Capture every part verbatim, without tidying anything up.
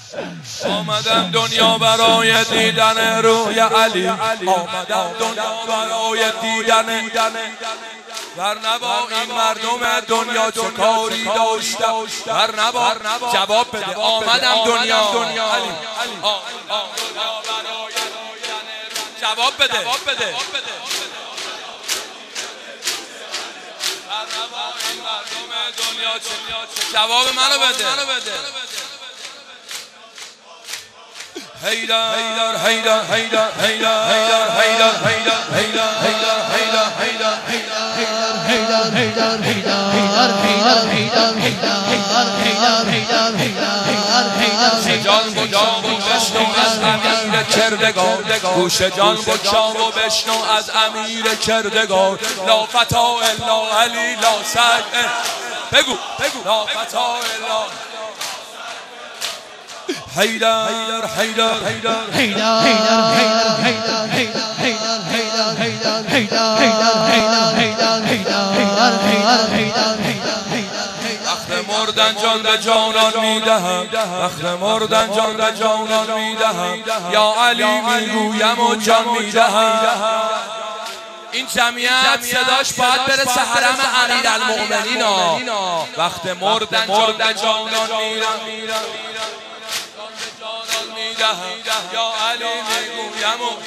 آمدم دنیا برای دیدن روی علی، آمدم دنیا برای دیدن ورنبا این مردم دنیا چه کاری داشتم، ورنبا جواب بده. آمدم دنیا علی، جواب بده. جواب منو بده. هیدر هیدر هیدر هیدر هیدر هیدر هیدر هیدر هیدر هیدر هیدر هیدر هیدر هیدر هیدر جان بجام و بشنو از امیر کردگار، گوش جان بجام و بشنو از امیر کردگار. لا فتا الا علی لا سگ، بگو بگو لا فتا الا هیدر هیدر هیدر هیدر هیدر هیدر هیدر هیدر هیدر هیدر وقت مردن جان به جانان میدهم، وقت مردن جان به جانان میدهم، یا علی میگویم و جان میدهم. این جمعیت صداش باید برسه حرم امیرالمؤمنین. وقت مردن جان به جانان میدهم، یا علی میگویم و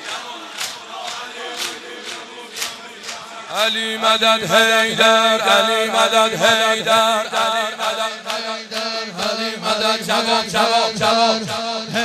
علی مدد حیدر، علی مدد حیدر، علی مدد حیدر، علی مدد جواب جواب جواب